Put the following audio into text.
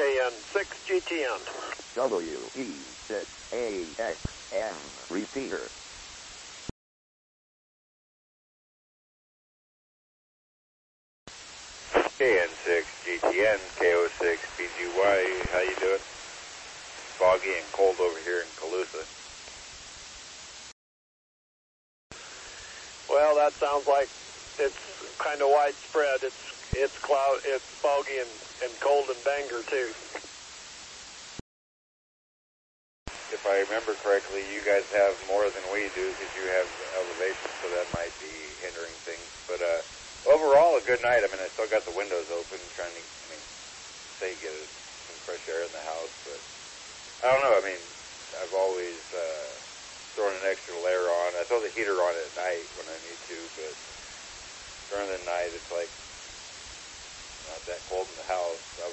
KN6GTN. WE6AXM repeater. KN6GTN, KO6PGY, how you doing? Foggy and cold over here in Colusa. Well, that sounds like it's kind of widespread. It's foggy and cold in Bangor too. If I remember correctly, you guys have more than we do because you have elevation, so that might be hindering things. But overall, a good night. I mean, I still got the windows open, trying to, get some fresh air in the house. But I don't know. I mean, I've always thrown an extra layer on. I throw the heater on at night when I need to, but during the night, it's like not that cold in the house.